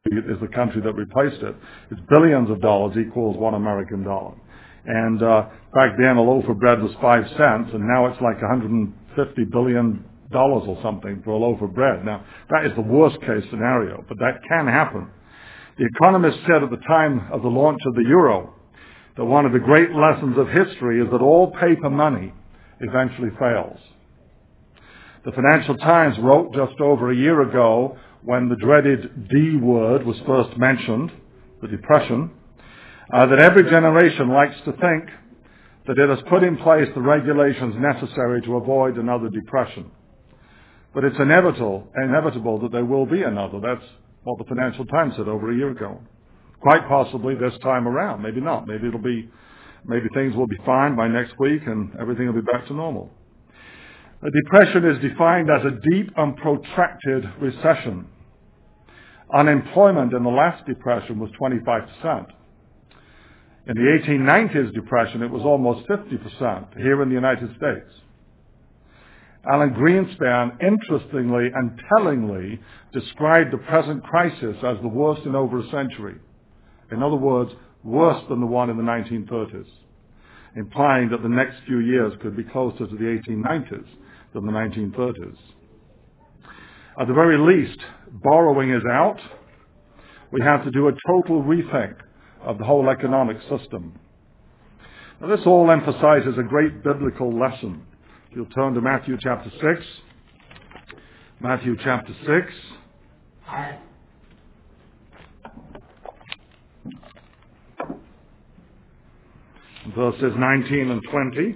is the country that replaced it. It's billions of dollars equals $1 American. And back then, a loaf of bread was 5 cents, and now it's like $150 billion or something for a loaf of bread. Now, that is the worst case scenario, but that can happen. The Economist said at the time of the launch of the euro that one of the great lessons of history is that all paper money eventually fails. The Financial Times wrote just over a year ago, when the dreaded D word was first mentioned, the Depression, that every generation likes to think that it has put in place the regulations necessary to avoid another depression. But it's inevitable that there will be another. That's what the Financial Times said over a year ago. Quite possibly this time around. Maybe not. Maybe things will be fine by next week and everything will be back to normal. A depression is defined as a deep and protracted recession. Unemployment in the last depression was 25%. In the 1890s depression, it was almost 50% here in the United States. Alan Greenspan, interestingly and tellingly, described the present crisis as the worst in over a century. In other words, worse than the one in the 1930s, implying that the next few years could be closer to the 1890s than the 1930s. At the very least, borrowing is out. We have to do a total rethink of the whole economic system. Now, this all emphasizes a great biblical lesson. If you'll turn to Matthew chapter 6. Matthew chapter 6. Verses 19 and 20.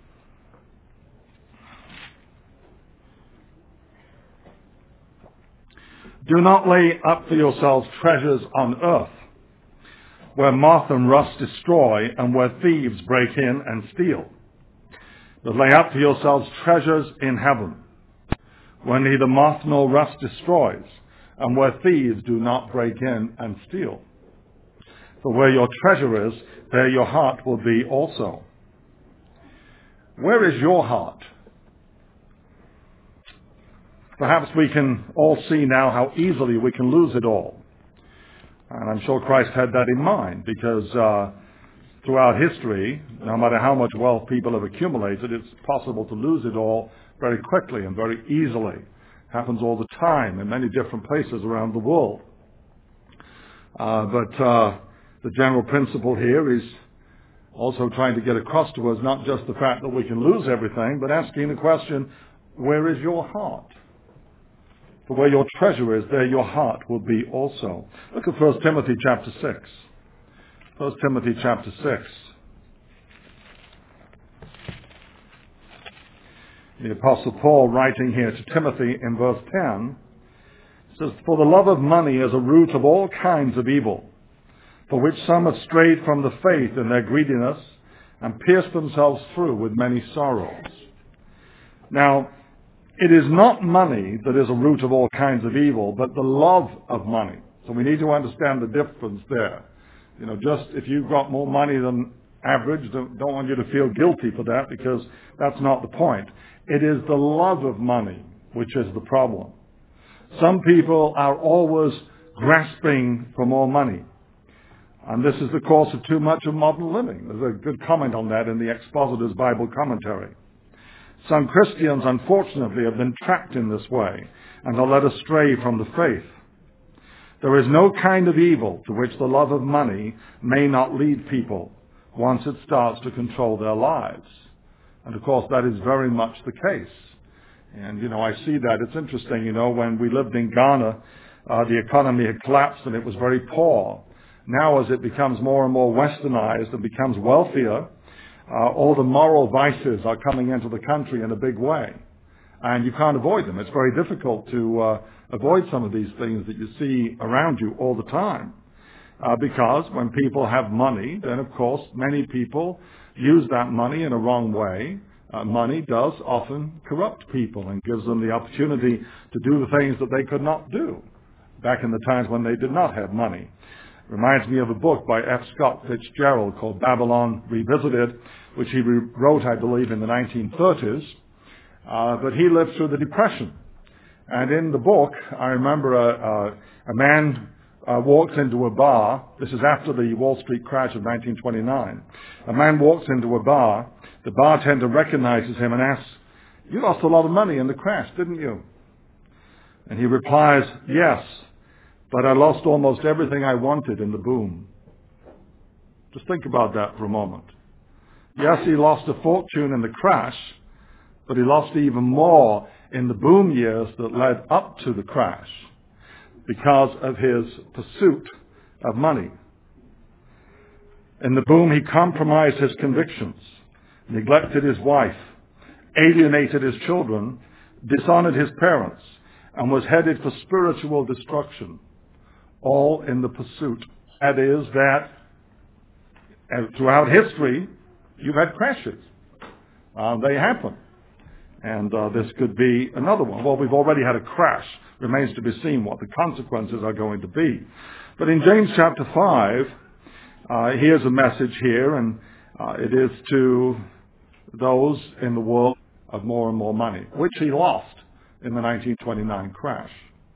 Do not lay up for yourselves treasures on earth, where moth and rust destroy, and where thieves break in and steal. But lay up for yourselves treasures in heaven, where neither moth nor rust destroys, and where thieves do not break in and steal. For where your treasure is, there your heart will be also. Where is your heart? Perhaps we can all see now how easily we can lose it all. And I'm sure Christ had that in mind, because throughout history, no matter how much wealth people have accumulated, it's possible to lose it all very quickly and very easily. It happens all the time in many different places around the world. But the general principle here is also trying to get across to us not just the fact that we can lose everything, but asking the question, where is your heart? For where your treasure is, there your heart will be also. Look at 1 Timothy chapter 6. 1 Timothy chapter 6. The Apostle Paul, writing here to Timothy in verse 10, says, For the love of money is a root of all kinds of evil, for which some have strayed from the faith in their greediness and pierced themselves through with many sorrows. Now, it is not money that is a root of all kinds of evil, but the love of money. So we need to understand the difference there. You know, just if you've got more money than average, don't want you to feel guilty for that, because that's not the point. It is the love of money which is the problem. Some people are always grasping for more money. And this is the cause of too much of modern living. There's a good comment on that in the Expositor's Bible Commentary. Some Christians, unfortunately, have been trapped in this way and are led astray from the faith. There is no kind of evil to which the love of money may not lead people once it starts to control their lives. And of course, that is very much the case. And, I see that. It's interesting, when we lived in Ghana, the economy had collapsed and it was very poor. Now, as it becomes more and more westernized and becomes wealthier, all the moral vices are coming into the country in a big way. And you can't avoid them. It's very difficult to avoid some of these things that you see around you all the time. Because when people have money, then of course many people use that money in a wrong way. Money does often corrupt people and gives them the opportunity to do the things that they could not do back in the times when they did not have money. Reminds me of a book by F. Scott Fitzgerald called Babylon Revisited, which he wrote, I believe, in the 1930s. But he lived through the Depression. And in the book, I remember a man walks into a bar. This is after the Wall Street crash of 1929. A man walks into a bar. The bartender recognizes him and asks, "You lost a lot of money in the crash, didn't you?" And he replies, "Yes, but I lost almost everything I wanted in the boom." Just think about that for a moment. Yes, he lost a fortune in the crash, but he lost even more in the boom years that led up to the crash because of his pursuit of money. In the boom, he compromised his convictions, neglected his wife, alienated his children, dishonored his parents, and was headed for spiritual destruction, all in the pursuit. That is that throughout history, you've had crashes. They happen. And this could be another one. Well, we've already had a crash. Remains to be seen what the consequences are going to be. But in James chapter 5, here's a message here, and it is to those in the world of more and more money, which he lost in the 1929 crash.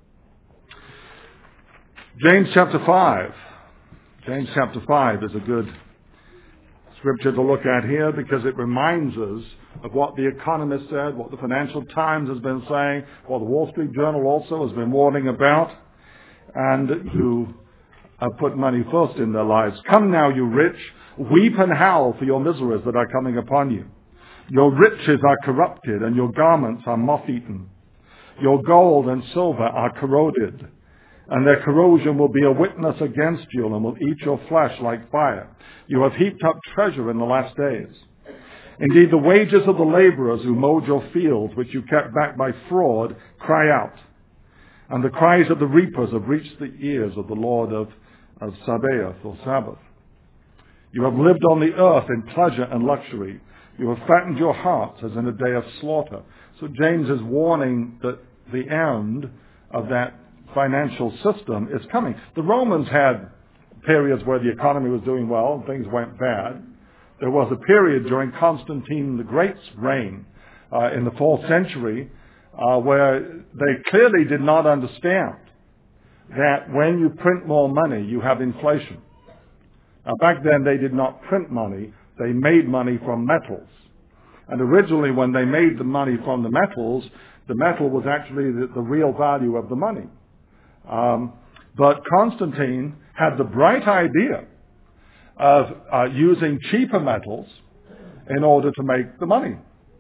James chapter 5. James chapter 5 is a good scripture to look at here because it reminds us of what the Economist said, what the Financial Times has been saying, what the Wall Street Journal also has been warning about, and who have put money first in their lives. "Come now, you rich, weep and howl for your miseries that are coming upon you. Your riches are corrupted, and your garments are moth-eaten. Your gold and silver are corroded, and their corrosion will be a witness against you and will eat your flesh like fire. You have heaped up treasure in the last days. Indeed, the wages of the laborers who mowed your fields, which you kept back by fraud, cry out. And the cries of the reapers have reached the ears of the Lord of Sabaoth, or Sabbath. You have lived on the earth in pleasure and luxury. You have fattened your hearts as in a day of slaughter." So James is warning that the end of that financial system is coming. The Romans had periods where the economy was doing well and things went bad. There was a period during Constantine the Great's reign in the 4th century where they clearly did not understand that when you print more money, you have inflation. Now, back then, they did not print money. They made money from metals. And originally, when they made the money from the metal was actually the real value of the money. But Constantine had the bright idea of using cheaper metals in order to make the money.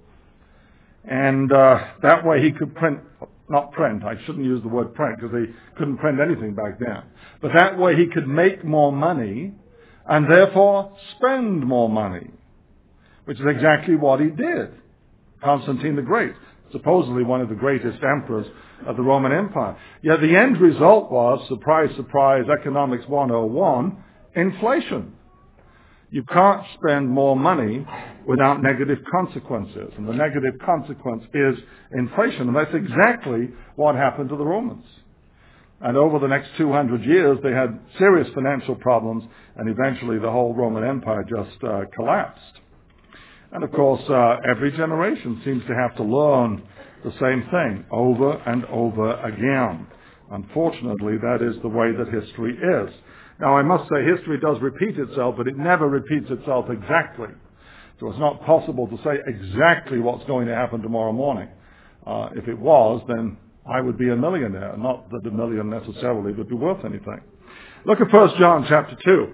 And that way he could I shouldn't use the word print because they couldn't print anything back then. But that way he could make more money and therefore spend more money, which is exactly what he did. Constantine the Great, supposedly one of the greatest emperors of the Roman Empire. Yet the end result was, surprise, surprise, Economics 101, inflation. You can't spend more money without negative consequences. And the negative consequence is inflation. And that's exactly what happened to the Romans. And over the next 200 years, they had serious financial problems, and eventually the whole Roman Empire just collapsed. And of course, every generation seems to have to learn the same thing over and over again. Unfortunately, that is the way that history is. Now, I must say history does repeat itself, but it never repeats itself exactly. So it's not possible to say exactly what's going to happen tomorrow morning. If it was, then I would be a millionaire. Not that a million necessarily would be worth anything. Look at 1 John chapter 2.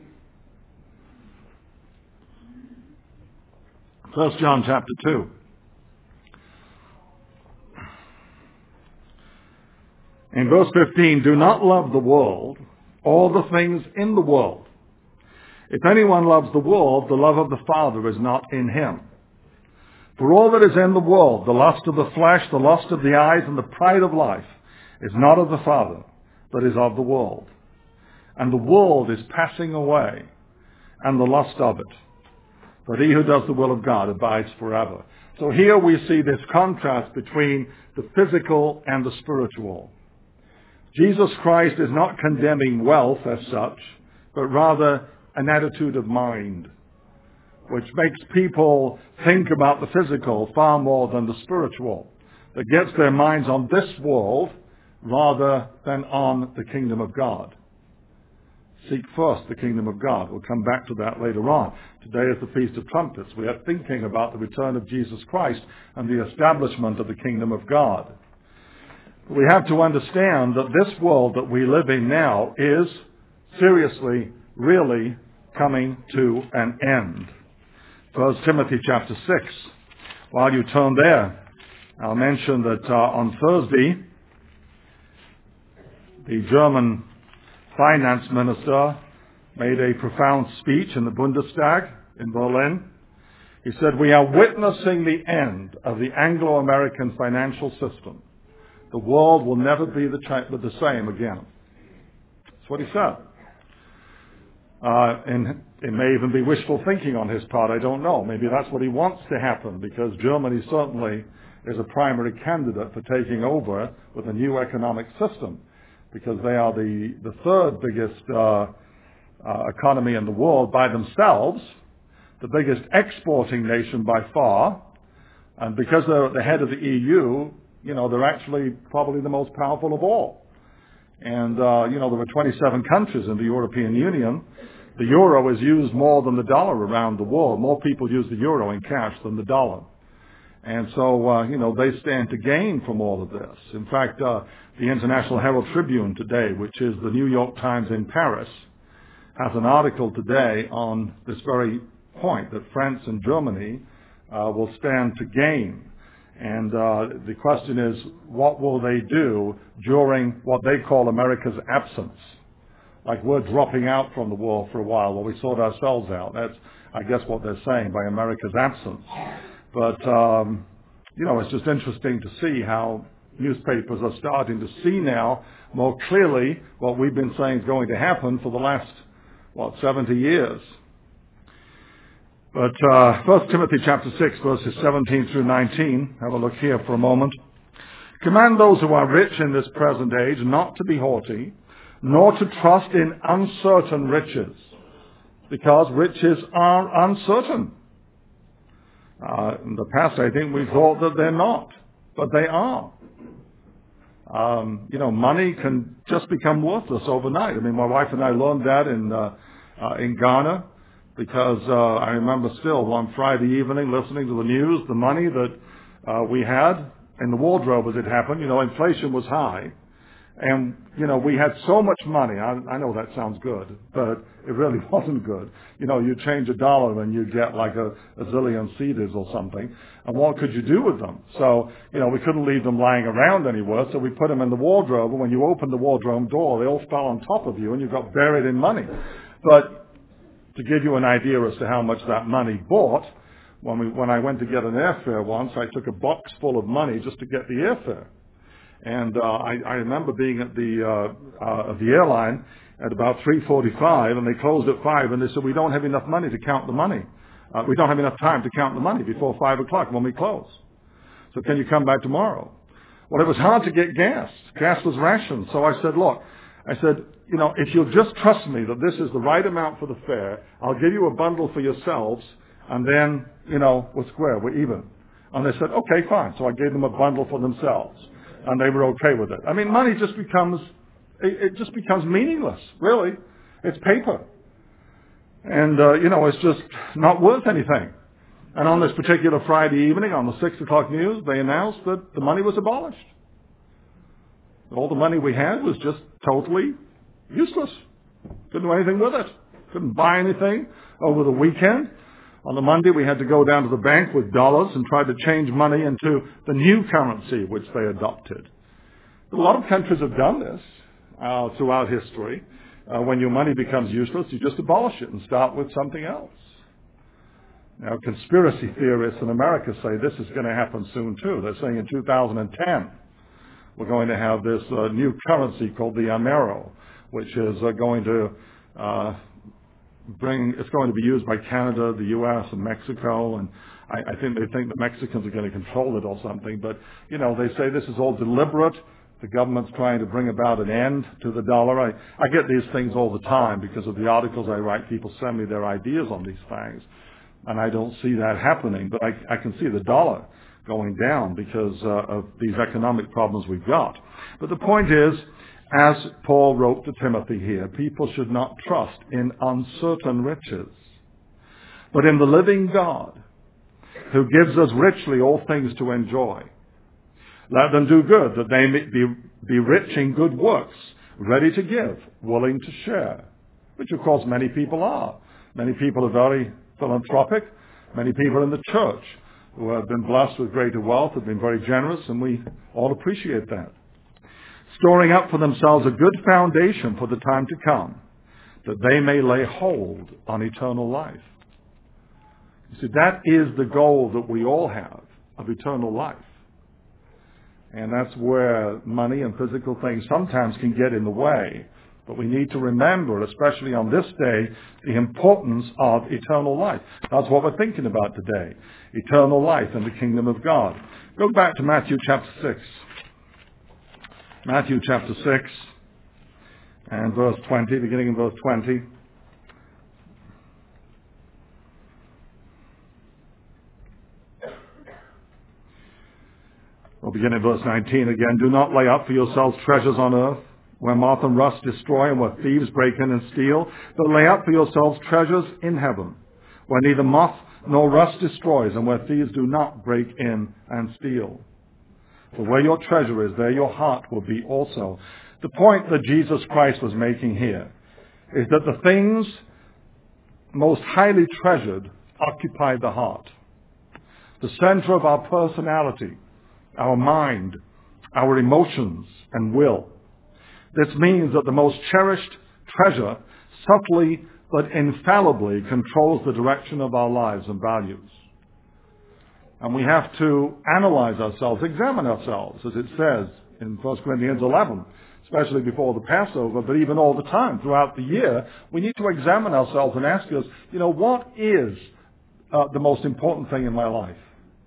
1 John chapter 2. In verse 15, "Do not love the world or the things in the world. If anyone loves the world, the love of the Father is not in him. For all that is in the world, the lust of the flesh, the lust of the eyes, and the pride of life, is not of the Father, but is of the world. And the world is passing away, and the lust of it. But he who does the will of God abides forever." So here we see this contrast between the physical and the spiritual. Jesus Christ is not condemning wealth as such, but rather an attitude of mind, which makes people think about the physical far more than the spiritual, that gets their minds on this world rather than on the kingdom of God. Seek first the kingdom of God. We'll come back to that later on. Today is the Feast of Trumpets. We are thinking about the return of Jesus Christ and the establishment of the kingdom of God. We have to understand that this world that we live in now is seriously, really coming to an end. 1 Timothy chapter 6. While you turn there, I'll mention that on Thursday, the German finance minister made a profound speech in the Bundestag in Berlin. He said, "We are witnessing the end of the Anglo-American financial system. The world will never be the same again." That's what he said. And it may even be wishful thinking on his part. I don't know. Maybe that's what he wants to happen, because Germany certainly is a primary candidate for taking over with a new economic system, because they are the third biggest economy in the world by themselves, the biggest exporting nation by far, and because they're at the head of the EU, they're actually probably the most powerful of all. And, there were 27 countries in the European Union. The euro is used more than the dollar around the world. More people use the euro in cash than the dollar. And so, they stand to gain from all of this. In fact, the International Herald Tribune today, which is the New York Times in Paris, has an article today on this very point, that France and Germany will stand to gain. And the question is, what will they do during what they call America's absence? Like we're dropping out from the war for a while while we sort ourselves out. That's, I guess, what they're saying by America's absence. But, it's just interesting to see how newspapers are starting to see now more clearly what we've been saying is going to happen for the last, 70 years. But 1 Timothy chapter 6, verses 17 through 19, have a look here for a moment. "Command those who are rich in this present age not to be haughty, nor to trust in uncertain riches, because riches are uncertain." In the past, I think we thought that they're not, but they are. Money can just become worthless overnight. I mean, my wife and I learned that in Ghana, because I remember still one Friday evening listening to the news, the money that we had in the wardrobe as it happened. Inflation was high. And, we had so much money. I know that sounds good, but it really wasn't good. You change $1 and you get like a zillion cedars or something. And what could you do with them? So, we couldn't leave them lying around anywhere, so we put them in the wardrobe. And when you opened the wardrobe door, they all fell on top of you and you got buried in money. But to give you an idea as to how much that money bought, when I went to get an airfare once, I took a box full of money just to get the airfare. And I remember being at the airline at about 3:45, and they closed at 5, and they said, "We don't have enough money to count the money. We don't have enough time to count the money before 5 o'clock when we close. So can you come back tomorrow?" Well, it was hard to get gas. Gas was rationed. So I said, "Look," I said, "if you'll just trust me that this is the right amount for the fare, I'll give you a bundle for yourselves, and then, we're square, we're even." And they said, "Okay, fine." So I gave them a bundle for themselves. And they were okay with it. I mean, money just becomes meaningless, really. It's paper. And, it's just not worth anything. And on this particular Friday evening, on the 6 o'clock news, they announced that the money was abolished. All the money we had was just totally useless. Couldn't do anything with it. Couldn't buy anything over the weekend. On the Monday, we had to go down to the bank with dollars and try to change money into the new currency which they adopted. But a lot of countries have done this throughout history. When your money becomes useless, you just abolish it and start with something else. Now, conspiracy theorists in America say this is going to happen soon, too. They're saying in 2010, we're going to have this new currency called the Amero, which is going to it's going to be used by Canada, the U.S., and Mexico, and I think they think the Mexicans are going to control it or something. But, they say this is all deliberate. The government's trying to bring about an end to the dollar. I get these things all the time because of the articles I write. People send me their ideas on these things, and I don't see that happening. But I can see the dollar going down because of these economic problems we've got. But the point is, As Paul wrote to Timothy here, people should not trust in uncertain riches, but in the living God, who gives us richly all things to enjoy. Let them do good, that they may be rich in good works, ready to give, willing to share, which of course many people are. Many people are very philanthropic. Many people in the church who have been blessed with greater wealth have been very generous, and we all appreciate that. Storing up for themselves a good foundation for the time to come, that they may lay hold on eternal life. You see, that is the goal that we all have, of eternal life. And that's where money and physical things sometimes can get in the way. But we need to remember, especially on this day, the importance of eternal life. That's what we're thinking about today. Eternal life in the kingdom of God. Go back to Matthew chapter 6. Matthew chapter 6 and verse 20, beginning in verse 20. We'll begin in verse 19 again. Do not lay up for yourselves treasures on earth, where moth and rust destroy and where thieves break in and steal, but lay up for yourselves treasures in heaven, where neither moth nor rust destroys and where thieves do not break in and steal. For where your treasure is, there your heart will be also. The point that Jesus Christ was making here is that the things most highly treasured occupy the heart. The center of our personality, our mind, our emotions, and will. This means that the most cherished treasure subtly but infallibly controls the direction of our lives and values. And we have to analyze ourselves, examine ourselves, as it says in 1 Corinthians 11, especially before the Passover, but even all the time throughout the year. We need to examine ourselves and ask us, what is the most important thing in my life?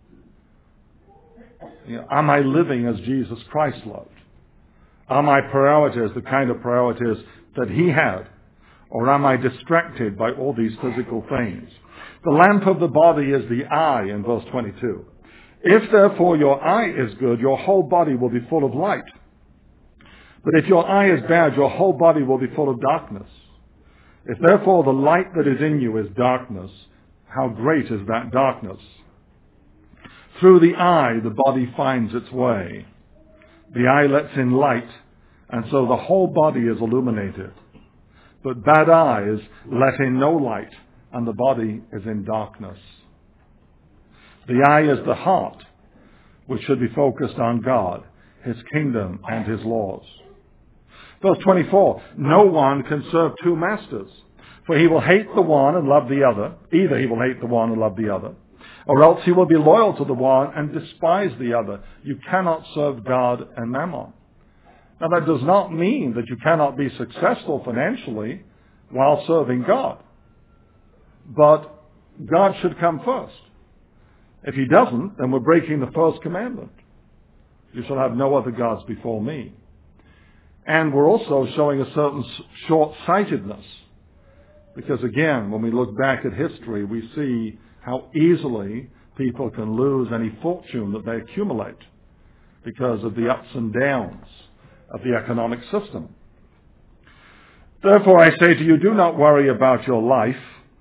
Am I living as Jesus Christ loved? Are my priorities the kind of priorities that he had? Or am I distracted by all these physical things? The lamp of the body is the eye in verse 22. If therefore your eye is good, your whole body will be full of light. But if your eye is bad, your whole body will be full of darkness. If therefore the light that is in you is darkness, how great is that darkness? Through the eye the body finds its way. The eye lets in light, and so the whole body is illuminated. But bad eyes let in no light, and the body is in darkness. The eye is the heart, which should be focused on God, his kingdom, and his laws. Verse 24, no one can serve two masters, for he will hate the one and love the other. Either he will hate the one and love the other, or else he will be loyal to the one and despise the other. You cannot serve God and mammon. Now that does not mean that you cannot be successful financially while serving God. But God should come first. If he doesn't, then we're breaking the first commandment. You shall have no other gods before me. And we're also showing a certain short-sightedness. Because again, when we look back at history, we see how easily people can lose any fortune that they accumulate because of the ups and downs of the economic system. Therefore, I say to you, do not worry about your life,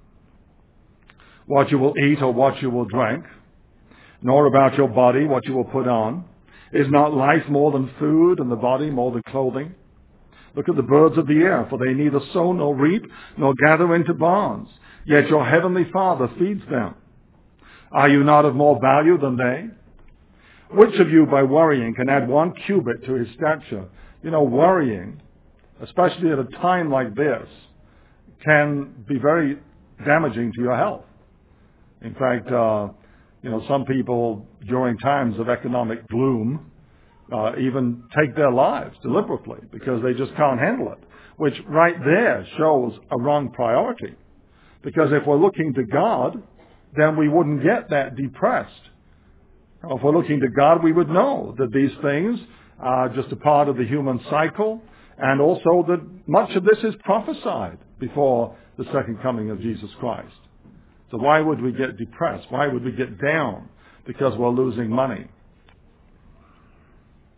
what you will eat or what you will drink, nor about your body, what you will put on. Is not life more than food, and the body more than clothing? Look at the birds of the air, for they neither sow nor reap, nor gather into barns, yet your heavenly Father feeds them. Are you not of more value than they? Which of you, by worrying, can add 1 cubit to his stature? Worrying, especially at a time like this, can be very damaging to your health. In fact, some people during times of economic gloom even take their lives deliberately because they just can't handle it, which right there shows a wrong priority. Because if we're looking to God, then we wouldn't get that depressed. If we're looking to God, we would know that these things are just a part of the human cycle, and also that much of this is prophesied before the second coming of Jesus Christ. So why would we get depressed? Why would we get down because we're losing money?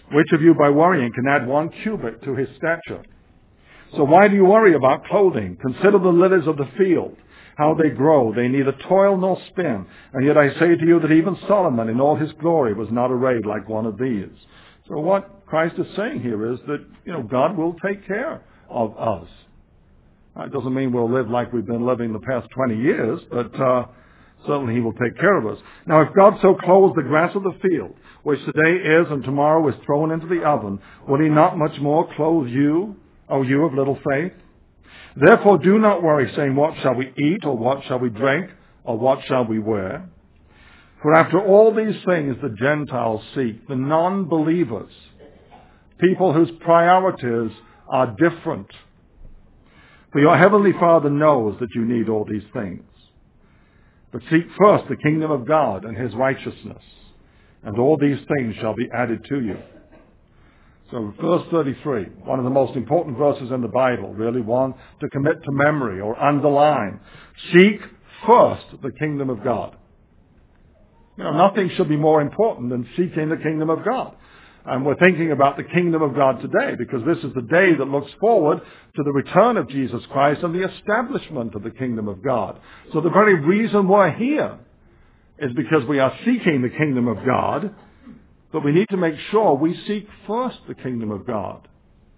Which of you by worrying can add 1 cubit to his stature? So why do you worry about clothing? Consider the lilies of the field, how they grow. They neither toil nor spin. And yet I say to you that even Solomon in all his glory was not arrayed like one of these. So what Christ is saying here is that, God will take care of us. It doesn't mean we'll live like we've been living the past 20 years, but certainly he will take care of us. Now, if God so clothes the grass of the field, which today is and tomorrow is thrown into the oven, will he not much more clothe you, O you of little faith? Therefore do not worry, saying, what shall we eat, or what shall we drink, or what shall we wear? For after all these things the Gentiles seek, the non-believers, people whose priorities are different. For your heavenly Father knows that you need all these things. But seek first the kingdom of God and his righteousness, and all these things shall be added to you. So verse 33, one of the most important verses in the Bible, really one to commit to memory or underline. Seek first the kingdom of God. Nothing should be more important than seeking the kingdom of God. And we're thinking about the kingdom of God today because this is the day that looks forward to the return of Jesus Christ and the establishment of the kingdom of God. So the very reason we're here is because we are seeking the kingdom of God, but we need to make sure we seek first the kingdom of God.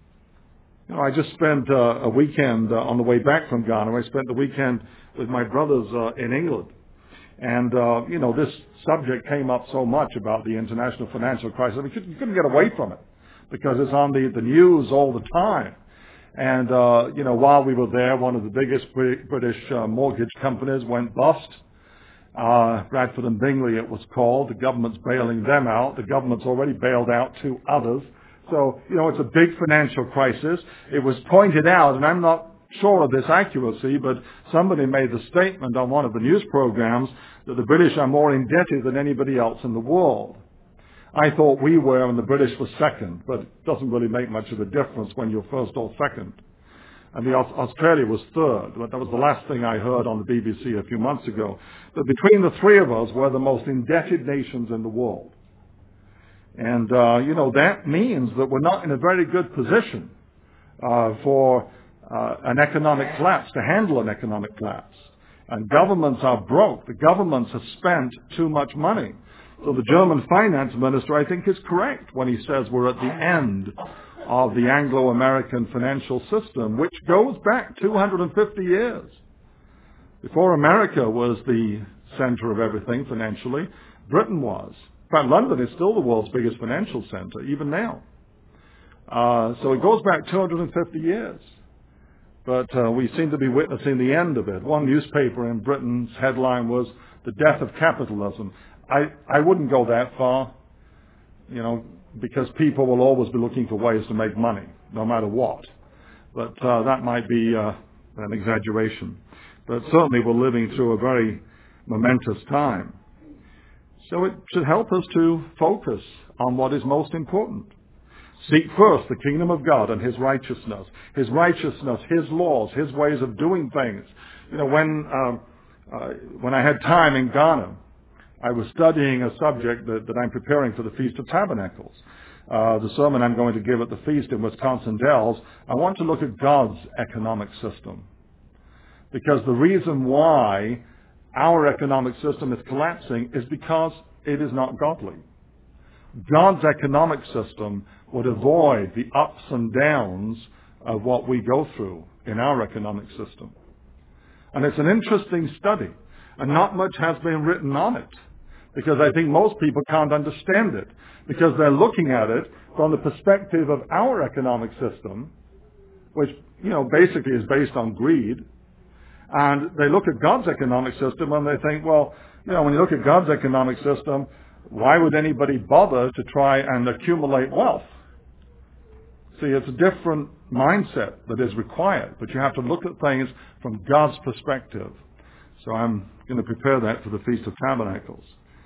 I just spent a weekend on the way back from Ghana. I spent the weekend with my brothers in England. And, this subject came up so much about the international financial crisis. I mean, you couldn't get away from it because it's on the news all the time. And, while we were there, one of the biggest British mortgage companies went bust. Bradford and Bingley it was called. The government's bailing them out. The government's already bailed out 2 others. So, it's a big financial crisis. It was pointed out, and I'm not sure of this accuracy, but somebody made the statement on one of the news programs that the British are more indebted than anybody else in the world. I thought we were and the British were second, but it doesn't really make much of a difference when you're first or second. And Australia was third, but that was the last thing I heard on the BBC a few months ago. But between the 3 of us, we're the most indebted nations in the world. And, that means that we're not in a very good position for an economic collapse, to handle an economic collapse. And governments are broke. The governments have spent too much money. So the German finance minister, I think, is correct when he says we're at the end of the Anglo-American financial system, which goes back 250 years. Before America was the center of everything financially, Britain was. In fact, London is still the world's biggest financial center, even now. So it goes back 250 years. But we seem to be witnessing the end of it. One newspaper in Britain's headline was the death of capitalism. I wouldn't go that far, because people will always be looking for ways to make money, no matter what. But that might be an exaggeration. But certainly we're living through a very momentous time. So it should help us to focus on what is most important. Seek first the kingdom of God and his righteousness, his laws, his ways of doing things. When I had time in Ghana, I was studying a subject that I'm preparing for the Feast of Tabernacles. The sermon I'm going to give at the feast in Wisconsin Dells, I want to look at God's economic system. Because the reason why our economic system is collapsing is because it is not godly. God's economic system would avoid the ups and downs of what we go through in our economic system. And it's an interesting study, and not much has been written on it, because I think most people can't understand it, because they're looking at it from the perspective of our economic system, which, basically is based on greed, and they look at God's economic system and they think, well, when you look at God's economic system, why would anybody bother to try and accumulate wealth? See, it's a different mindset that is required, but you have to look at things from God's perspective. So I'm going to prepare that for the Feast of Tabernacles.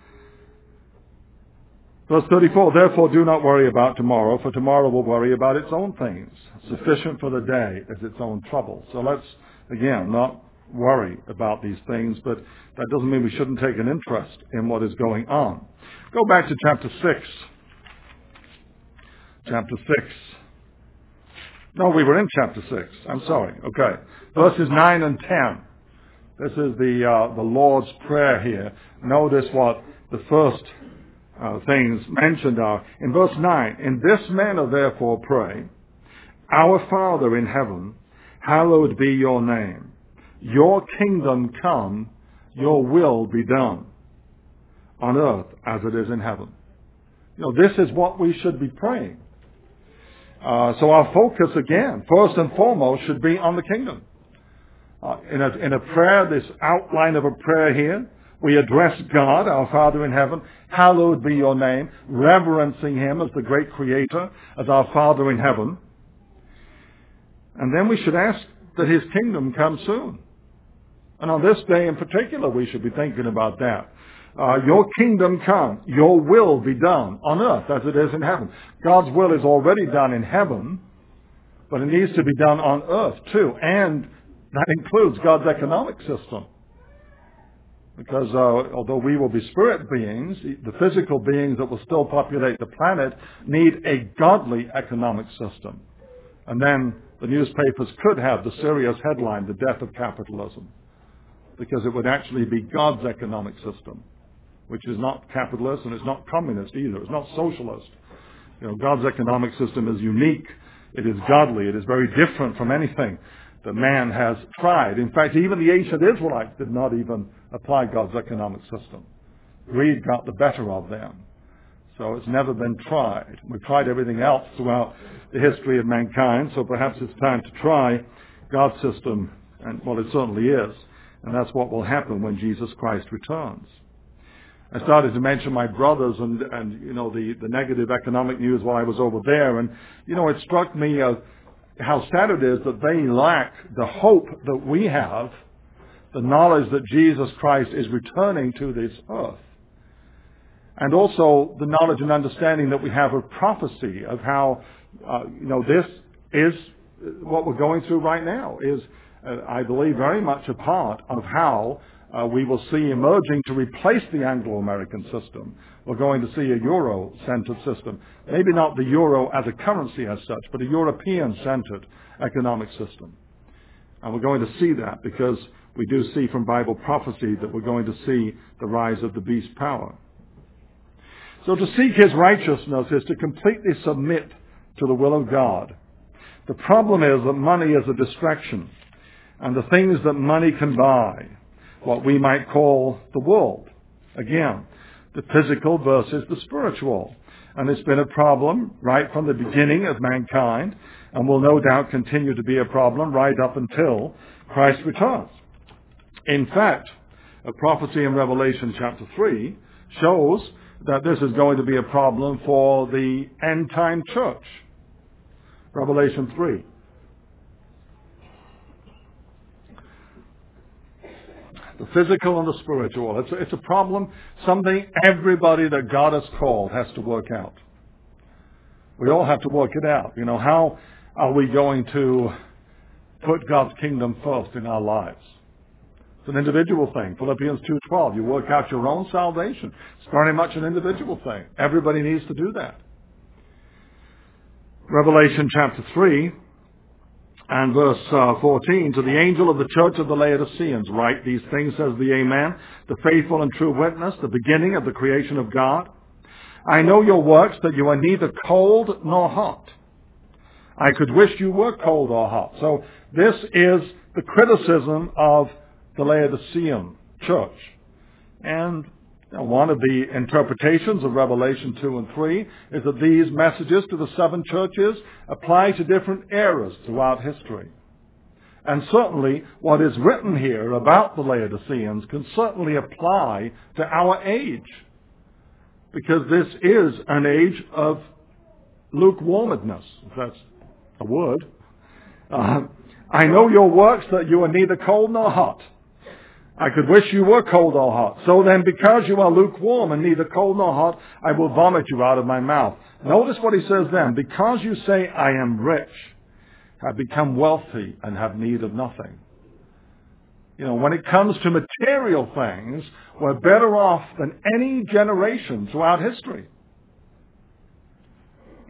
Verse 34, therefore do not worry about tomorrow, for tomorrow will worry about its own things. Sufficient for the day is its own trouble. So let's, again, not worry about these things, but that doesn't mean we shouldn't take an interest in what is going on. Go back to chapter 6. chapter 6. No, we were in chapter 6. I'm sorry. Okay. Verses 9 and 10. This is the Lord's Prayer here. Notice what the first things mentioned are. In verse 9, in this manner therefore pray, Our Father in heaven, hallowed be your name. Your kingdom come, your will be done, on earth as it is in heaven. This is what we should be praying. So our focus, again, first and foremost, should be on the kingdom. In a prayer, this outline of a prayer here, we address God, our Father in heaven, hallowed be your name, reverencing him as the great creator, as our Father in heaven. And then we should ask that his kingdom come soon. And on this day in particular, we should be thinking about that. Your kingdom come, your will be done on earth as it is in heaven. God's will is already done in heaven, but it needs to be done on earth too. And that includes God's economic system. Because although we will be spirit beings, the physical beings that will still populate the planet need a godly economic system. And then the newspapers could have the serious headline, The Death of Capitalism, because it would actually be God's economic system, which is not capitalist and it's not communist either. It's not socialist. God's economic system is unique. It is godly. It is very different from anything that man has tried. In fact, even the ancient Israelites did not even apply God's economic system. Greed got the better of them. So it's never been tried. We've tried everything else throughout the history of mankind, so perhaps it's time to try God's system, and well, it certainly is. And that's what will happen when Jesus Christ returns. I started to mention my brothers and the negative economic news while I was over there, and it struck me how sad it is that they lack the hope that we have, the knowledge that Jesus Christ is returning to this earth, and also the knowledge and understanding that we have of prophecy of how this is what we're going through right now is, I believe, very much a part of how we will see emerging to replace the Anglo-American system. We're going to see a Euro-centered system. Maybe not the Euro as a currency as such, but a European-centered economic system. And we're going to see that because we do see from Bible prophecy that we're going to see the rise of the beast power. So to seek his righteousness is to completely submit to the will of God. The problem is that money is a distraction, and the things that money can buy, what we might call the world. Again, the physical versus the spiritual. And it's been a problem right from the beginning of mankind, and will no doubt continue to be a problem right up until Christ returns. In fact, a prophecy in Revelation chapter 3 shows that this is going to be a problem for the end-time church. Revelation 3. The physical and the spiritual. It's a problem, something everybody that God has called has to work out. We all have to work it out. How are we going to put God's kingdom first in our lives? It's an individual thing. Philippians 2:12, you work out your own salvation. It's very much an individual thing. Everybody needs to do that. Revelation chapter 3 and verse 14, to the angel of the church of the Laodiceans write these things, says the Amen, the faithful and true witness, the beginning of the creation of God. I know your works, that you are neither cold nor hot. I could wish you were cold or hot. So this is the criticism of the Laodicean church. And one of the interpretations of Revelation 2 and 3 is that these messages to the seven churches apply to different eras throughout history. And certainly what is written here about the Laodiceans can certainly apply to our age, because this is an age of lukewarmness, if that's a word. I know your works, that you are neither cold nor hot. I could wish you were cold or hot. So then, because you are lukewarm and neither cold nor hot, I will vomit you out of my mouth. Notice what he says then. Because you say, I am rich, have become wealthy, and have need of nothing. When it comes to material things, we're better off than any generation throughout history.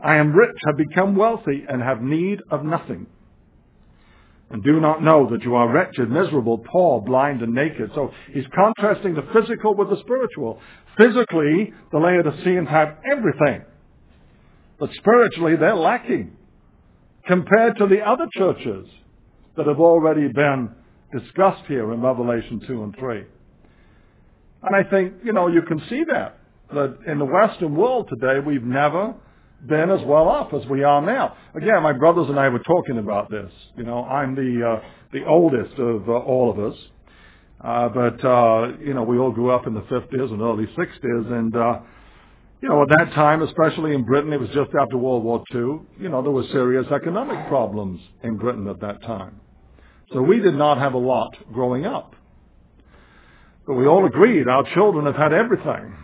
I am rich, have become wealthy, and have need of nothing. And do not know that you are wretched, miserable, poor, blind, and naked. So he's contrasting the physical with the spiritual. Physically, the Laodiceans have everything. But spiritually, they're lacking compared to the other churches that have already been discussed here in Revelation 2 and 3. And I think, you can see that in the Western world today, we've never been as well off as we are now. Again, my brothers and I were talking about this. I'm the oldest of all of us. But we all grew up in the 50s and early 60s. And, at that time, especially in Britain, it was just after World War II, there were serious economic problems in Britain at that time. So we did not have a lot growing up. But we all agreed our children have had everything.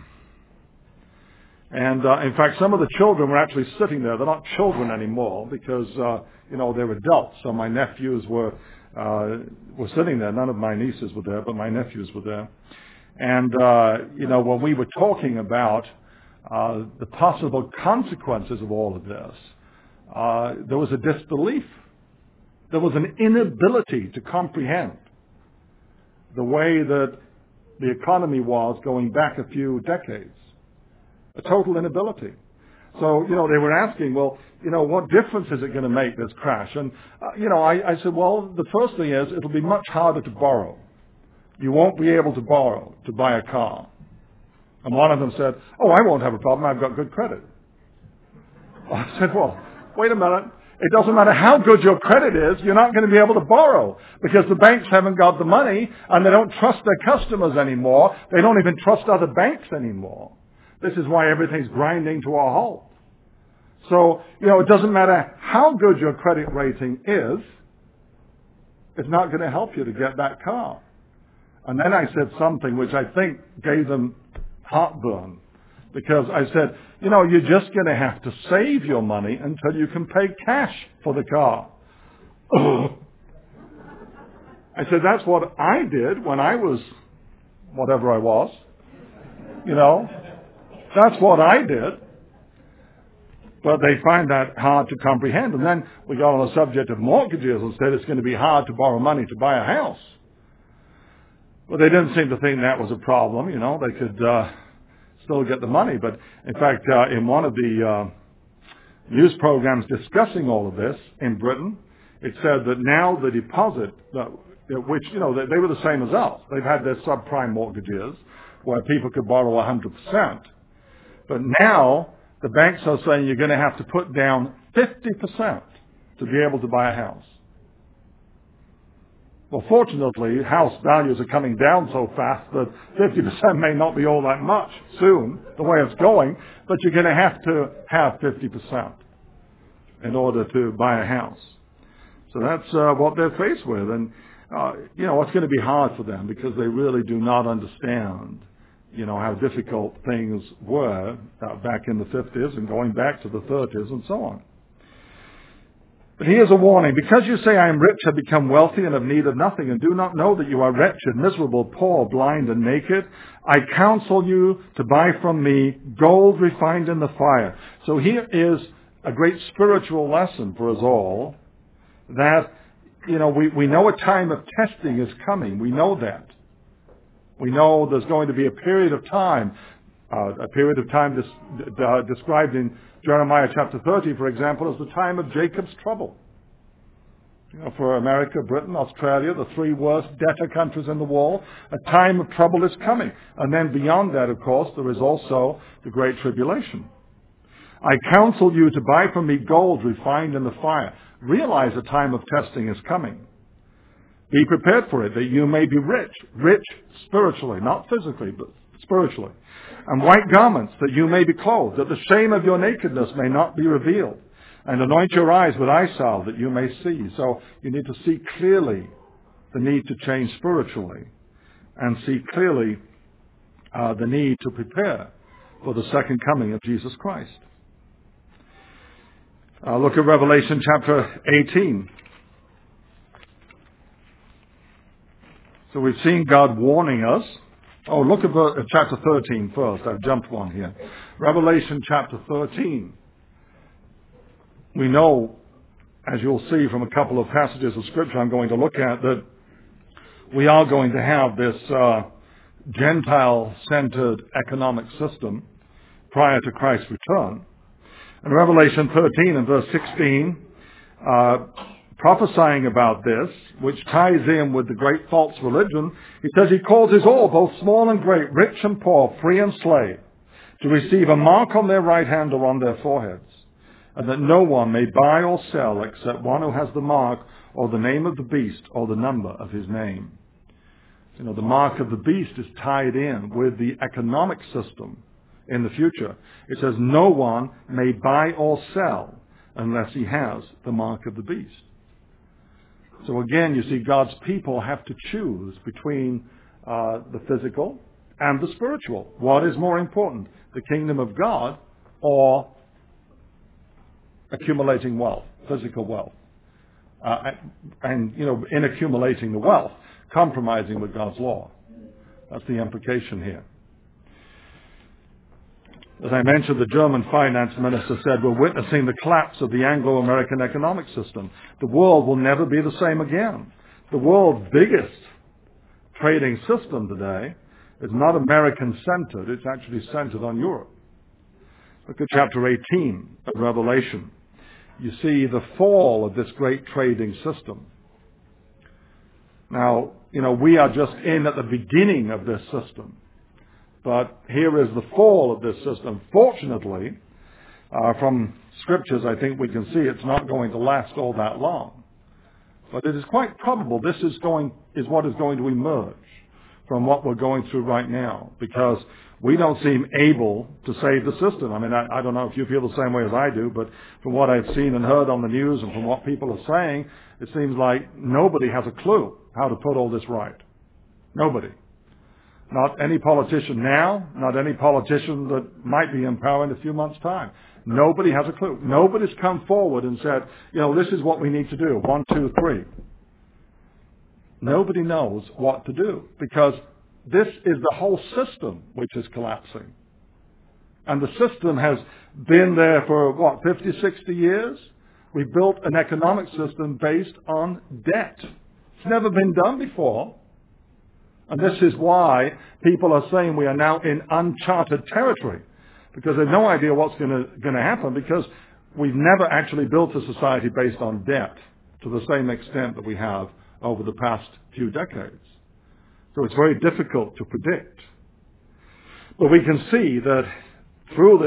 And, in fact, some of the children were actually sitting there. They're not children anymore because, they're adults. So my nephews were sitting there. None of my nieces were there, but my nephews were there. And, when we were talking about the possible consequences of all of this, there was a disbelief. There was an inability to comprehend the way that the economy was going back a few decades. A total inability. So, they were asking, well, what difference is it going to make, this crash? And, I said, well, the first thing is it'll be much harder to borrow. You won't be able to borrow to buy a car. And one of them said, oh, I won't have a problem. I've got good credit. I said, well, wait a minute. It doesn't matter how good your credit is, you're not going to be able to borrow because the banks haven't got the money and they don't trust their customers anymore. They don't even trust other banks anymore. This is why everything's grinding to a halt. So, it doesn't matter how good your credit rating is, it's not going to help you to get that car. And then I said something which I think gave them heartburn. Because I said, you're just going to have to save your money until you can pay cash for the car. I said, that's what I did when I was whatever I was. That's what I did. But they find that hard to comprehend. And then we got on the subject of mortgages and said it's going to be hard to borrow money to buy a house. Well, they didn't seem to think that was a problem. They could still get the money. But in fact, in one of the news programs discussing all of this in Britain, it said that now the deposit, which, they were the same as us. They've had their subprime mortgages where people could borrow 100%. But now the banks are saying you're going to have to put down 50% to be able to buy a house. Well, fortunately, house values are coming down so fast that 50% may not be all that much soon, the way it's going, but you're going to have 50% in order to buy a house. So that's what they're faced with. And, it's going to be hard for them because they really do not understand, how difficult things were back in the 50s and going back to the 30s and so on. But here's a warning. Because you say, I am rich, have become wealthy, and have need of nothing, and do not know that you are wretched, miserable, poor, blind, and naked, I counsel you to buy from me gold refined in the fire. So here is a great spiritual lesson for us all that, we know a time of testing is coming. We know that. We know there's going to be a period of time described in Jeremiah chapter 30, for example, as the time of Jacob's trouble. For America, Britain, Australia, the three worst debtor countries in the world, a time of trouble is coming. And then beyond that, of course, there is also the Great Tribulation. I counsel you to buy from me gold refined in the fire. Realize a time of testing is coming. Be prepared for it, that you may be rich spiritually, not physically, but spiritually. And white garments, that you may be clothed, that the shame of your nakedness may not be revealed. And anoint your eyes with eye salve, that you may see. So you need to see clearly the need to change spiritually, and see clearly the need to prepare for the second coming of Jesus Christ. Look at Revelation chapter 18. So we've seen God warning us. Oh, look at chapter 13 first. I've jumped one here. Revelation chapter 13. we know, as you'll see from a couple of passages of Scripture I'm going to look at, that we are going to have this Gentile-centered economic system prior to Christ's return. In Revelation 13 and verse 16, prophesying about this, which ties in with the great false religion, he says he causes all, both small and great, rich and poor, free and slave, to receive a mark on their right hand or on their foreheads, and that no one may buy or sell except one who has the mark or the name of the beast or the number of his name. You know, the mark of the beast is tied in with the economic system in the future. It says no one may buy or sell unless he has the mark of the beast. So again, you see, God's people have to choose between the physical and the spiritual. What is more important, the kingdom of God or accumulating wealth, physical wealth? And, you know, in accumulating the wealth, compromising with God's law. That's the implication here. As I mentioned, the German finance minister said, we're witnessing the collapse of the Anglo-American economic system. The world will never be the same again. The world's biggest trading system today is not American-centered. It's actually centered on Europe. Look at chapter 18 of Revelation. You see the fall of this great trading system. Now, you know, we are just in at the beginning of this system. But here is the fall of this system. Fortunately, from scriptures, I think we can see it's not going to last all that long. But it is quite probable this is what is going to emerge from what we're going through right now, because we don't seem able to save the system. I mean, I don't know if you feel the same way as I do, but from what I've seen and heard on the news and from what people are saying, it seems like nobody has a clue how to put all this right. Nobody. Not any politician now, not any politician that might be in power in a few months' time. Nobody has a clue. Nobody's come forward and said, you know, this is what we need to do. 1, 2, 3. Nobody knows what to do, because this is the whole system which is collapsing. And the system has been there for, 50, 60 years? We built an economic system based on debt. It's never been done before. And this is why people are saying we are now in uncharted territory, because they have no idea what's going to happen, because we've never actually built a society based on debt to the same extent that we have over the past few decades. So it's very difficult to predict. But we can see that through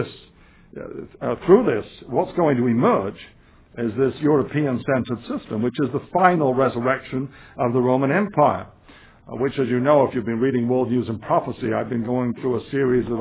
this, what's going to emerge is this European-centered system, which is the final resurrection of the Roman Empire. Which, as you know, if you've been reading World News and Prophecy, I've been going through writing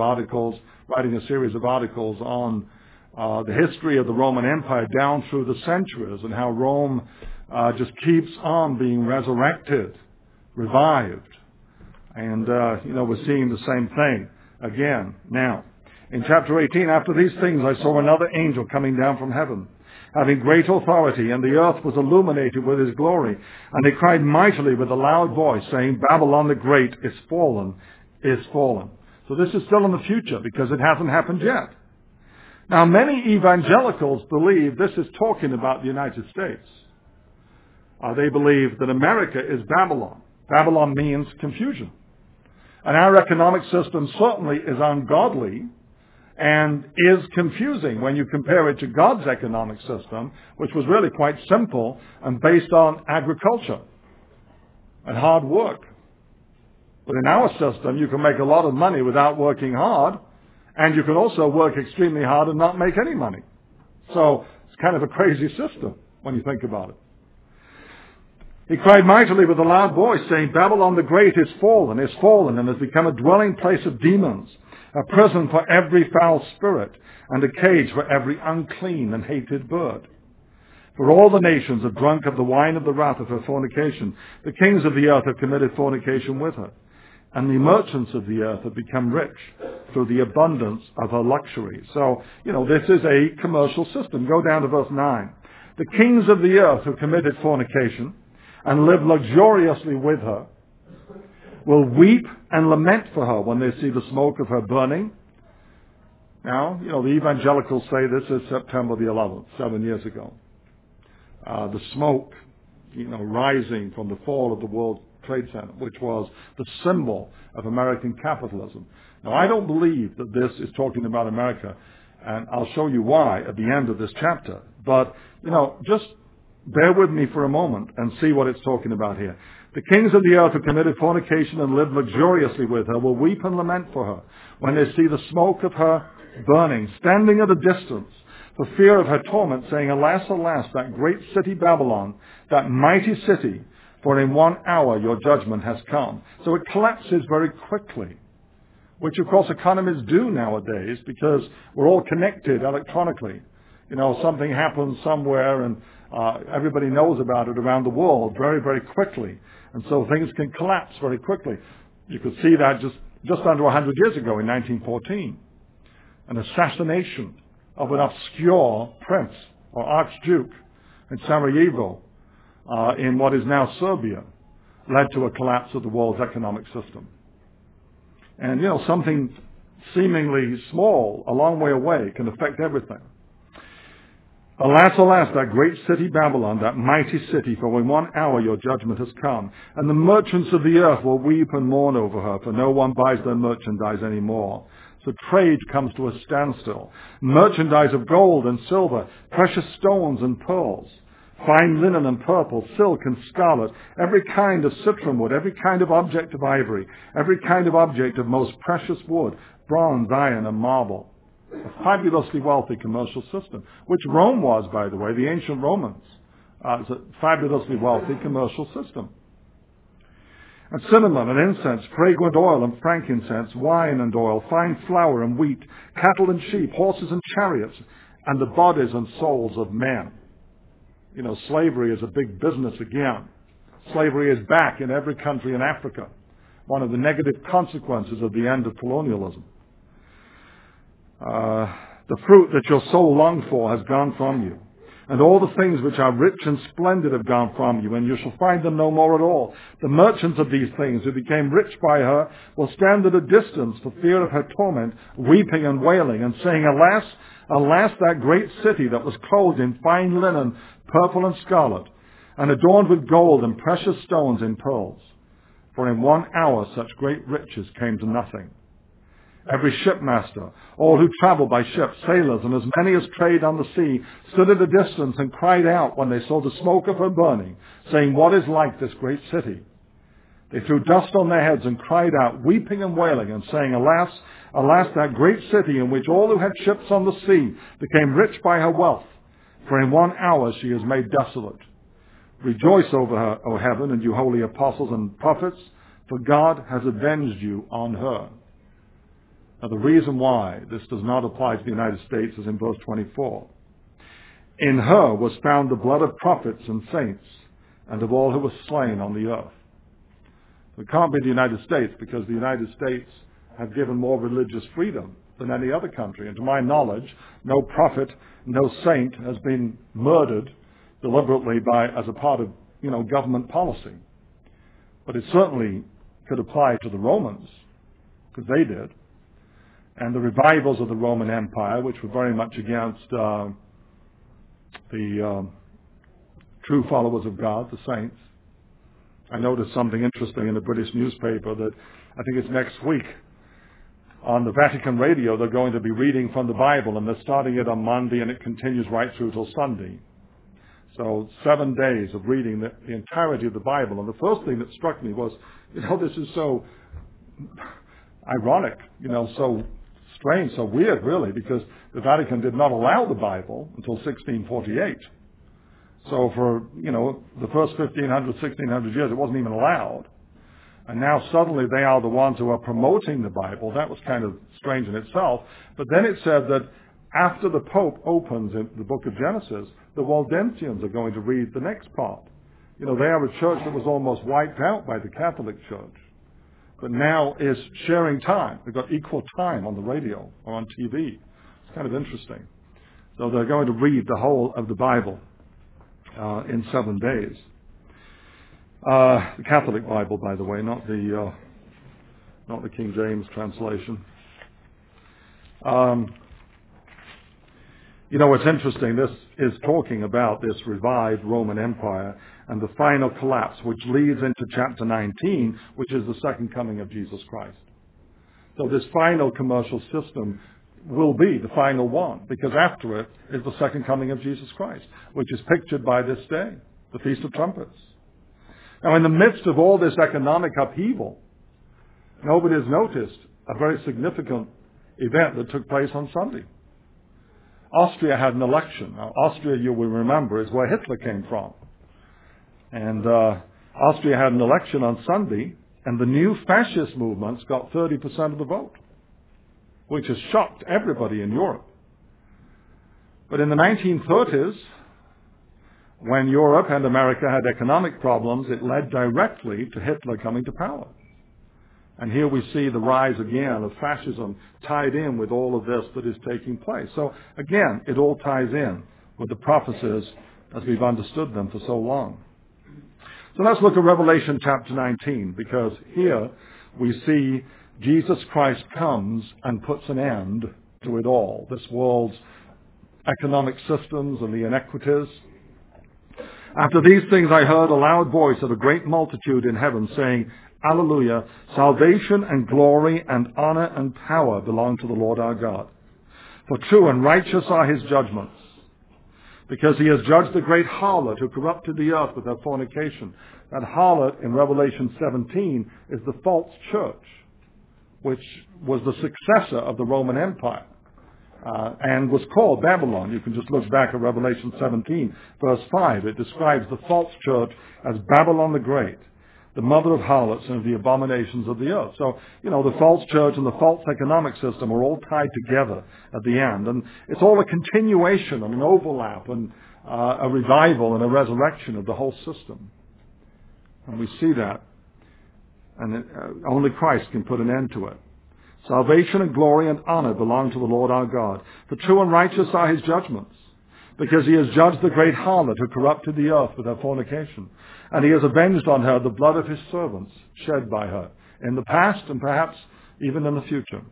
a series of articles on the history of the Roman Empire down through the centuries, and how Rome just keeps on being resurrected, revived. And, we're seeing the same thing again now. In chapter 18, after these things, I saw another angel coming down from heaven, having great authority, and the earth was illuminated with his glory. And he cried mightily with a loud voice, saying, Babylon the Great is fallen, is fallen. So this is still in the future, because it hasn't happened yet. Now, many evangelicals believe this is talking about the United States. They believe that America is Babylon. Babylon means confusion. And our economic system certainly is ungodly and is confusing when you compare it to God's economic system, which was really quite simple and based on agriculture and hard work. But in our system, you can make a lot of money without working hard, and you can also work extremely hard and not make any money. So it's kind of a crazy system when you think about it. He cried mightily with a loud voice, saying, Babylon the Great is fallen, and has become a dwelling place of demons, a prison for every foul spirit, and a cage for every unclean and hated bird. For all the nations have drunk of the wine of the wrath of her fornication. The kings of the earth have committed fornication with her, and the merchants of the earth have become rich through the abundance of her luxury. So, this is a commercial system. Go down to verse 9. The kings of the earth who committed fornication and live luxuriously with her will weep and lament for her when they see the smoke of her burning. Now, the evangelicals say this is September the 11th, 7 years ago. The smoke, rising from the fall of the World Trade Center, which was the symbol of American capitalism. Now, I don't believe that this is talking about America, and I'll show you why at the end of this chapter. But, just bear with me for a moment and see what it's talking about here. The kings of the earth who committed fornication and lived luxuriously with her will weep and lament for her when they see the smoke of her burning, standing at a distance for fear of her torment, saying, Alas, alas, that great city Babylon, that mighty city, for in 1 hour your judgment has come. So it collapses very quickly, which of course economies do nowadays because we're all connected electronically. Something happens somewhere and everybody knows about it around the world very, very quickly. And so things can collapse very quickly. You could see that just under 100 years ago in 1914. An assassination of an obscure prince or archduke in Sarajevo in what is now Serbia led to a collapse of the world's economic system. And, something seemingly small, a long way away, can affect everything. Alas, alas, that great city Babylon, that mighty city, for in 1 hour your judgment has come. And the merchants of the earth will weep and mourn over her, for no one buys their merchandise anymore. So trade comes to a standstill. Merchandise of gold and silver, precious stones and pearls, fine linen and purple, silk and scarlet, every kind of citron wood, every kind of object of ivory, every kind of object of most precious wood, bronze, iron, and marble. A fabulously wealthy commercial system, which Rome was, by the way, the ancient Romans. It's a fabulously wealthy commercial system. And cinnamon and incense, fragrant oil and frankincense, wine and oil, fine flour and wheat, cattle and sheep, horses and chariots, and the bodies and souls of men. Slavery is a big business again. Slavery is back in every country in Africa. One of the negative consequences of the end of colonialism. The fruit that your soul longed for has gone from you, and all the things which are rich and splendid have gone from you, and you shall find them no more at all. The merchants of these things who became rich by her will stand at a distance for fear of her torment, weeping and wailing, and saying, Alas, alas, that great city that was clothed in fine linen, purple and scarlet, and adorned with gold and precious stones and pearls. For in 1 hour such great riches came to nothing. Every shipmaster, all who travel by ship, sailors, and as many as trade on the sea, stood at a distance and cried out when they saw the smoke of her burning, saying, What is like this great city? They threw dust on their heads and cried out, weeping and wailing, and saying, Alas, alas, that great city in which all who had ships on the sea became rich by her wealth. For in 1 hour she is made desolate. Rejoice over her, O heaven, and you holy apostles and prophets, for God has avenged you on her. Now, the reason why this does not apply to the United States is in verse 24. In her was found the blood of prophets and saints, and of all who were slain on the earth. It can't be the United States, because the United States have given more religious freedom than any other country. And to my knowledge, no prophet, no saint has been murdered deliberately as a part of, government policy. But it certainly could apply to the Romans, because they did. And the revivals of the Roman Empire, which were very much against the true followers of God, the saints. I noticed something interesting in the British newspaper that I think it's next week on the Vatican radio they're going to be reading from the Bible, and they're starting it on Monday and it continues right through till Sunday. So 7 days of reading the entirety of the Bible. And the first thing that struck me was, this is so ironic, so strange, so weird, really, because the Vatican did not allow the Bible until 1648. So for, the first 1,500, 1,600 years, it wasn't even allowed. And now suddenly they are the ones who are promoting the Bible. That was kind of strange in itself. But then it said that after the Pope opens in the book of Genesis, the Waldensians are going to read the next part. They are a church that was almost wiped out by the Catholic Church, but now is sharing time. They've got equal time on the radio or on TV. It's kind of interesting. So they're going to read the whole of the Bible in 7 days. The Catholic Bible, by the way, not the King James translation. You know, it's interesting. This is talking about this revived Roman Empire and the final collapse, which leads into chapter 19, which is the second coming of Jesus Christ. So this final commercial system will be the final one, because after it is the second coming of Jesus Christ, which is pictured by this day, the Feast of Trumpets. Now, in the midst of all this economic upheaval, nobody has noticed a very significant event that took place on Sunday. Austria had an election. Now, Austria, you will remember, is where Hitler came from. And Austria had an election on Sunday, and the new fascist movements got 30% of the vote, which has shocked everybody in Europe. But in the 1930s, when Europe and America had economic problems, it led directly to Hitler coming to power. And here we see the rise again of fascism tied in with all of this that is taking place. So again, it all ties in with the prophecies as we've understood them for so long. So let's look at Revelation chapter 19, because here we see Jesus Christ comes and puts an end to it all, this world's economic systems and the inequities. After these things I heard a loud voice of a great multitude in heaven saying, Alleluia, salvation and glory and honor and power belong to the Lord our God. For true and righteous are his judgments, because he has judged the great harlot who corrupted the earth with her fornication. That harlot in Revelation 17 is the false church, which was the successor of the Roman Empire, and was called Babylon. You can just look back at Revelation 17, verse 5. It describes the false church as Babylon the Great, the mother of harlots and of the abominations of the earth. So, the false church and the false economic system are all tied together at the end. And it's all a continuation and an overlap and a revival and a resurrection of the whole system. And we see that. And only Christ can put an end to it. Salvation and glory and honor belong to the Lord our God. For true and righteous are his judgments, because he has judged the great harlot who corrupted the earth with her fornication. And he has avenged on her the blood of his servants shed by her in the past and perhaps even in the future.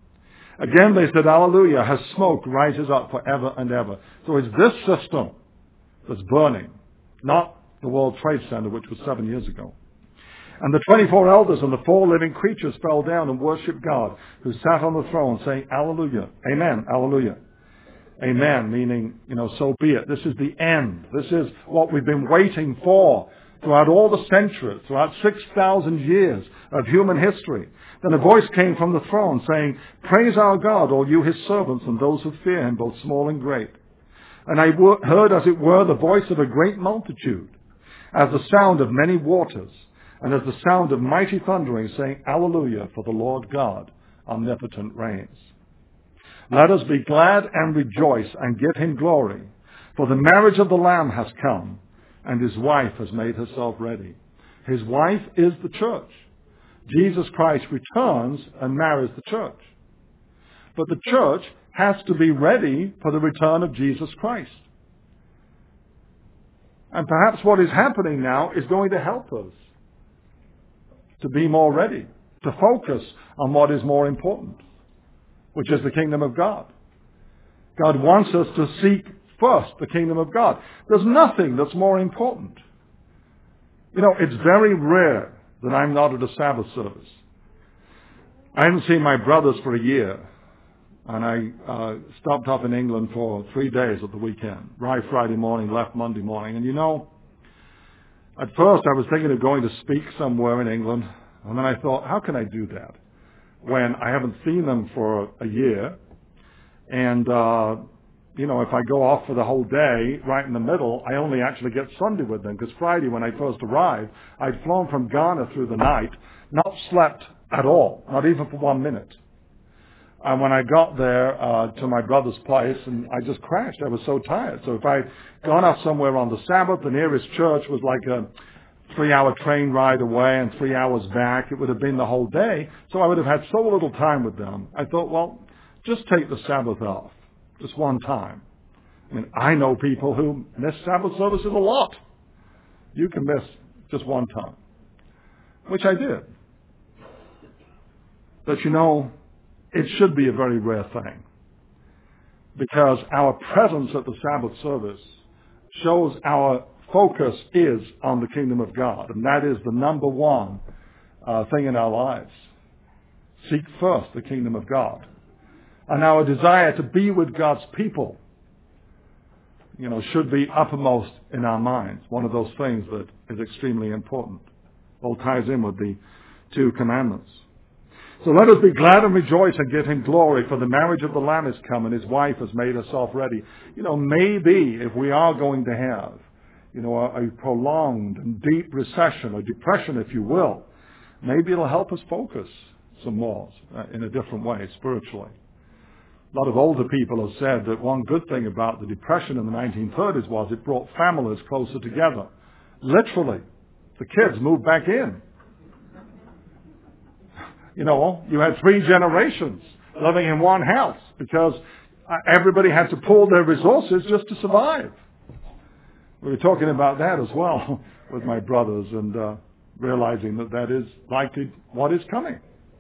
Again they said, Alleluia, her smoke rises up forever and ever. So it's this system that's burning, not the World Trade Center, which was 7 years ago. And the 24 elders and the 4 living creatures fell down and worshipped God, who sat on the throne, saying, Alleluia, Amen, Alleluia. Amen, meaning, so be it. This is the end. This is what we've been waiting for throughout all the centuries, throughout 6,000 years of human history. Then a voice came from the throne saying, Praise our God, all you his servants and those who fear him, both small and great. And I heard, as it were, the voice of a great multitude, as the sound of many waters, and as the sound of mighty thundering, saying, Alleluia, for the Lord God omnipotent reigns. Let us be glad and rejoice and give him glory, for the marriage of the Lamb has come, and his wife has made herself ready. His wife is the church. Jesus Christ returns and marries the church. But the church has to be ready for the return of Jesus Christ. And perhaps what is happening now is going to help us to be more ready, to focus on what is more important, which is the kingdom of God. God wants us to seek first the kingdom of God. There's nothing that's more important. It's very rare that I'm not at a Sabbath service. I haven't seen my brothers for a year, and I stopped up in England for 3 days at the weekend. Arrived Friday morning, left Monday morning. And at first I was thinking of going to speak somewhere in England, and then I thought, how can I do that when I haven't seen them for a year? And, if I go off for the whole day, right in the middle, I only actually get Sunday with them, because Friday when I first arrived, I'd flown from Ghana through the night, not slept at all, not even for 1 minute. And when I got there to my brother's place, and I just crashed. I was so tired. So if I'd gone off somewhere on the Sabbath, the nearest church was like a 3-hour train ride away and 3 hours back. It would have been the whole day. So I would have had so little time with them. I thought, well, just take the Sabbath off, just one time. I know people who miss Sabbath services a lot. You can miss just one time, which I did. But it should be a very rare thing. because our presence at the Sabbath service shows our focus is on the kingdom of God, and that is the number one thing in our lives. Seek first the kingdom of God. And our desire to be with God's people, should be uppermost in our minds. One of those things that is extremely important. All ties in with the two commandments. So let us be glad and rejoice and give him glory, for the marriage of the Lamb is come, and his wife has made herself ready. Maybe if we are going to have, a prolonged and deep recession, or depression, if you will, maybe it'll help us focus some more in a different way spiritually. A lot of older people have said that one good thing about the Depression in the 1930s was it brought families closer together. Literally, the kids moved back in. You had 3 generations living in one house because everybody had to pool their resources just to survive. We were talking about that as well with my brothers and realizing that is likely what is coming.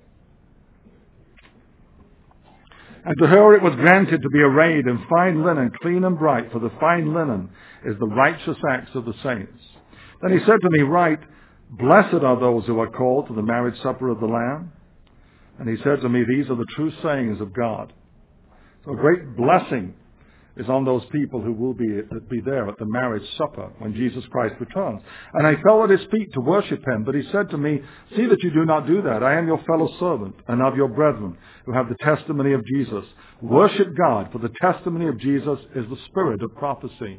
And to her it was granted to be arrayed in fine linen, clean and bright, for the fine linen is the righteous acts of the saints. Then he said to me, write, blessed are those who are called to the marriage supper of the Lamb. And he said to me, these are the true sayings of God. So a great blessing is on those people who will be there at the marriage supper when Jesus Christ returns. And I fell at his feet to worship him, but he said to me, see that you do not do that. I am your fellow servant and of your brethren who have the testimony of Jesus. Worship God, for the testimony of Jesus is the spirit of prophecy.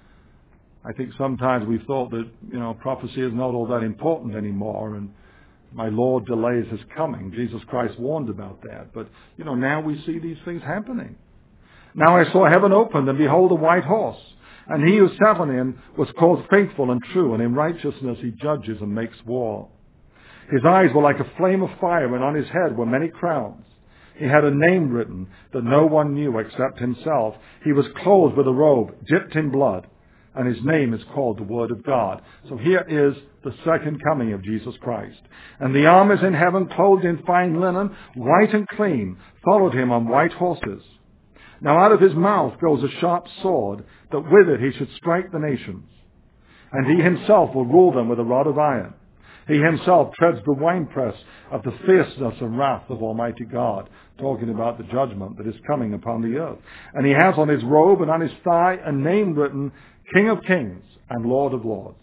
I think sometimes we've thought that, prophecy is not all that important anymore, and my Lord delays his coming. Jesus Christ warned about that. But, now we see these things happening. Now I saw heaven opened, and behold, a white horse. And he who sat on him was called faithful and true, and in righteousness he judges and makes war. His eyes were like a flame of fire, and on his head were many crowns. He had a name written that no one knew except himself. He was clothed with a robe dipped in blood, and his name is called the Word of God. So here is the second coming of Jesus Christ. And the armies in heaven, clothed in fine linen, white and clean, followed him on white horses. Now out of his mouth goes a sharp sword, that with it he should strike the nations. And he himself will rule them with a rod of iron. He himself treads the winepress of the fierceness and wrath of Almighty God, talking about the judgment that is coming upon the earth. And he has on his robe and on his thigh a name written, King of Kings and Lord of Lords.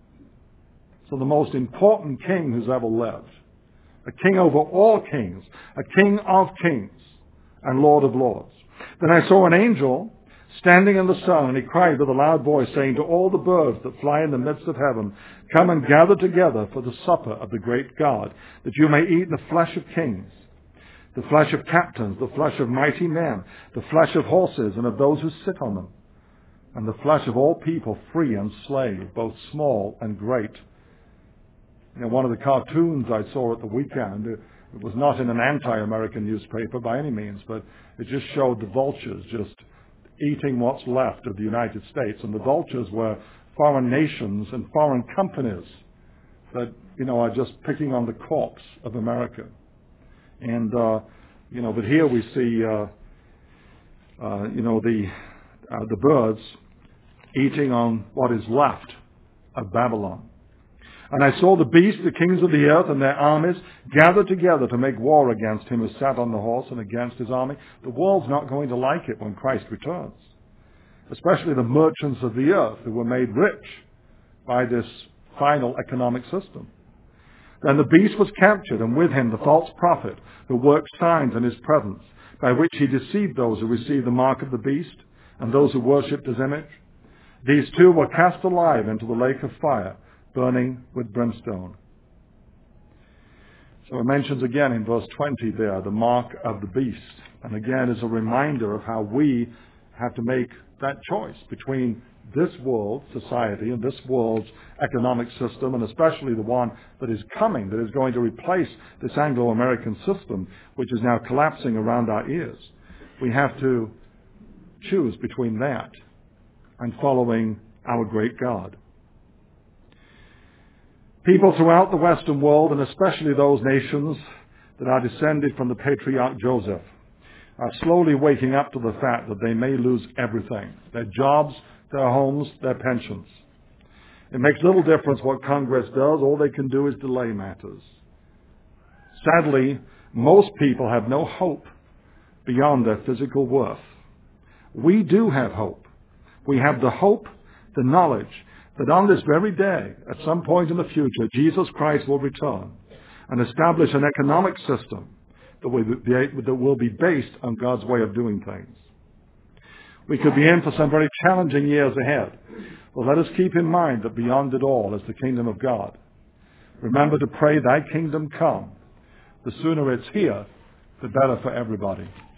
So the most important king who's ever lived. A king over all kings. A king of kings and Lord of Lords. Then I saw an angel standing in the sun, and he cried with a loud voice, saying to all the birds that fly in the midst of heaven, come and gather together for the supper of the great God, that you may eat the flesh of kings, the flesh of captains, the flesh of mighty men, the flesh of horses and of those who sit on them, and the flesh of all people, free and slave, both small and great. One of the cartoons I saw at the weekend, it was not in an anti-American newspaper by any means, but it just showed the vultures just eating what's left of the United States. And the vultures were foreign nations and foreign companies that, are just picking on the corpse of America. And, but here we see, the birds eating on what is left of Babylon. And I saw the beast, the kings of the earth, and their armies gathered together to make war against him who sat on the horse and against his army. The world's not going to like it when Christ returns, especially the merchants of the earth who were made rich by this final economic system. Then the beast was captured, and with him the false prophet who worked signs in his presence, by which he deceived those who received the mark of the beast and those who worshipped his image. These two were cast alive into the lake of fire, burning with brimstone. So it mentions again in verse 20 there, the mark of the beast. And again is a reminder of how we have to make that choice between this world society and this world's economic system, and especially the one that is coming, that is going to replace this Anglo-American system, which is now collapsing around our ears. We have to choose between that and following our great God. People throughout the Western world, and especially those nations that are descended from the patriarch Joseph, are slowly waking up to the fact that they may lose everything: their jobs, their homes, their pensions. It makes little difference what Congress does. All they can do is delay matters. Sadly, most people have no hope beyond their physical worth. We do have hope. We have the hope, the knowledge, that on this very day, at some point in the future, Jesus Christ will return and establish an economic system that will be based on God's way of doing things. We could be in for some very challenging years ahead. But let us keep in mind that beyond it all is the kingdom of God. Remember to pray, thy kingdom come. The sooner it's here, the better for everybody.